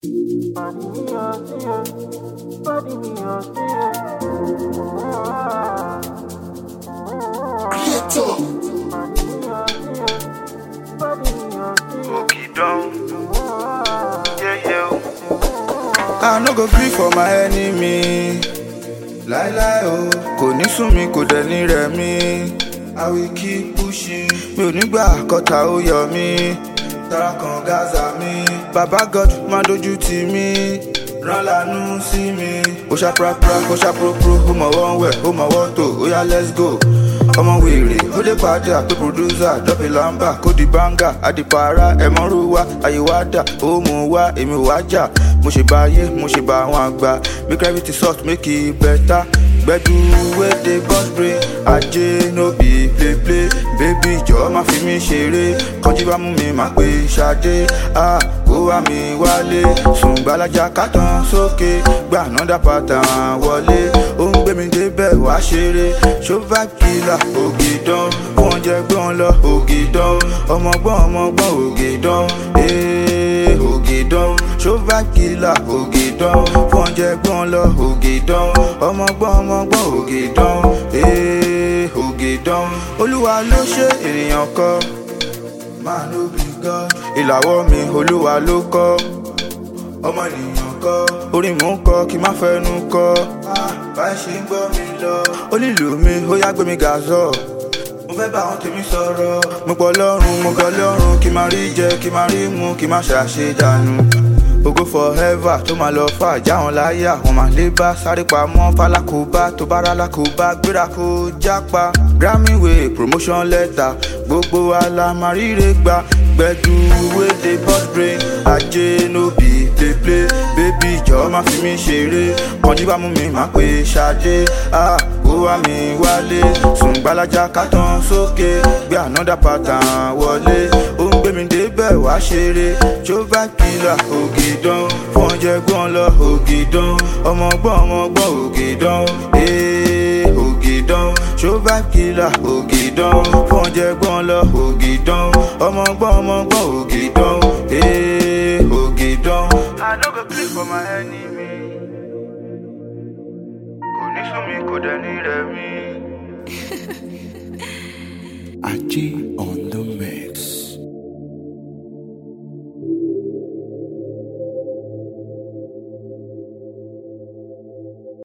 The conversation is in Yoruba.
I no go gree for my enemy. Lie lie oh, kò ní sún mi kò dẹ̀ ní rẹ̀ mí. I will keep pushing. Mi ò ní gbà kọ́ta ó yọ mí. Tara kan Gaza mi. Baba God má dojú tì mí. Rán lànú sí mi. Ó ṣá prapra, ó ṣá propro. Ó mọ̀ wọ́n wẹ̀, ó mọ̀ wọ́n tò. Ó yá let's go. Ọmọ wèrè, ó dé padà pé producer drop a lamba, kó di banga, àdìpara, ẹ̀mọ́rú wa, àyè wá dà, ó mú wá, èmi wá jà. Mo ṣe bá ayé, mo ṣe bá àwọn àgbà. Make gravity soft, make it better. Gbẹ̀du wey dey burst brain, ajé no be play play. Baby jọ̀ọ́ má fi mí ṣeré, kọjú bá mú mi má pé Ṣadé. Kó wá mi wálé, sùn gbalaja kátàn sókè, gbà another pattern wọlé. Ó ń gbé mi débẹ̀ wá ṣeré, ṣó kìlà ògìdán, fún oúnjẹ gbọ́n lọ ògìdán, ọmọgbọ́n ògìdán, ògìdán, ṣó kìlà ògìdán, fún oúnjẹ gbọ́n lọ ògìdán, ọmọgbọ́n ògìdán, ògìdán. Olúwa ló ṣe ènìyàn kọ́, máa ló bí God. Ìlàwọ́ mi Olúwa ló kọ́, ọmọ ènìyàn kọ́. Orin mò ń kọ kí má fẹnu kọ, báyìí ṣe ń gbọ́ mi lọ. Ó nílò mi, ó yá gbé mi gàzọ́. Mo fẹ́ bá àwọn tèmi sọ̀rọ̀. Mo pọ̀ lọ́rùn, mo gbọ́ lọ́rùn. Kí má rí jẹ, kí má rí mu, kí má ṣàṣedànù. Ògo forever tó máa lọ fà já wọn láyà. Wọ́n máa lé bá sáré pamọ́ fálákòbá. Tó bá rà lákòbá gbéra kó jápa. Grammy way promotion letter. Gbogbo wa la máa ríre gbà. Gbẹ̀du wey dey burst brain, ajé no be play play. Baby jọ̀ọ́ má fi mí ṣeré, kọjú bá mú mi má pé Ṣadé. Kó wá mi wálé, sùn gbalaja kátàn sókè, gbé another pattern wọlé. Ó ń gbé mi débẹ̀ wá ṣeré, ṣó kìlà ògìdán, fún oúnjẹ gbọ́n lọ ògìdán, ọmọgbọ́n ògìdán, ògìdán, ṣó kìlà ògìdán, fún oúnjẹ gbọ́n lọ ògìdán, ọmọgbọ́n ògìdán, ògìdán. I no go play for my enemy. Kò ní sún mi kò dẹ̀ ní rẹ̀ mí. Ajé on